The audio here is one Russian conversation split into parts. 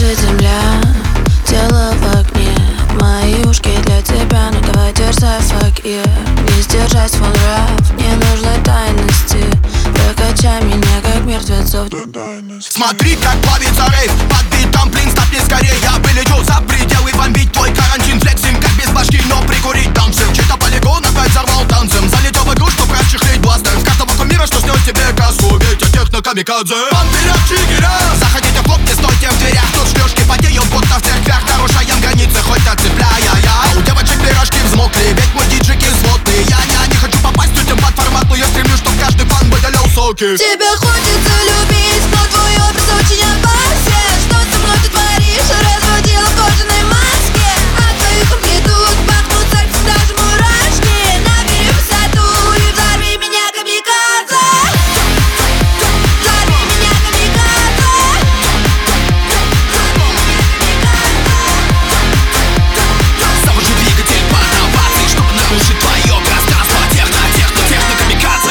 Дрожит земля, тело в огне. Мои ушки для тебя, ну давай дерзай, fuck yeah. Не сдержать свой нрав, не нужно тайности. Прокачай меня, как мертвецов до дайности. Смотри, как плавится рейв под битом, блин, стопни скорее. Я вылечу за пределы, бомбить твой карантин. Флексим, как без башки, но прикурить танцем. Чей-то полигон опять взорвал танцем. Залетел в игру, чтоб расчехлить бластер. В каждого кумира, что снес тебе каску. Ветер техно-камикадзе. Вам вперед, чигера! Заходите в клуб, не стойте в дверях. Тут шлюшки потеют, будто в церквях. Нарушаем границы, хоть отцепляя я. У девочек пирожки взмокли, ведь мой диджик кислотный. Я не хочу попасть тетям под формат, но я стремлюсь, чтоб каждый фан выделял соки. Тебя хочется любить, но твой образ очень опасен. Что со мной ты творишь? Разводила в кожаной маске. От твоих амплитуд пахнут сексом даже мурашки. Набери высоту и взорви меня, камикадзе. Взорви меня, камикадзе. Завожу двигатель по новации, чтобы нарушить твое пространство. Техно-камикадзе.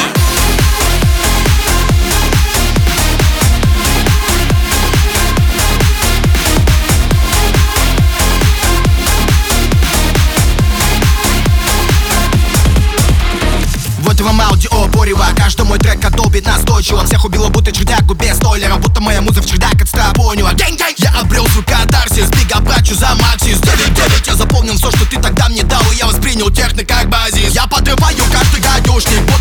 Вот вам аудио порева. Каждый мой трек отдолбит настойчиво. Всех убило, будто чердягу без стойлера. Будто моя муза в чердак отстрапонила. Я обрел свой катарсис. Бига брачу за Максис 9-9. Я запомнил все, что ты тогда мне дал, и я воспринял техно как базис. Я подрываю каждый гадюшник.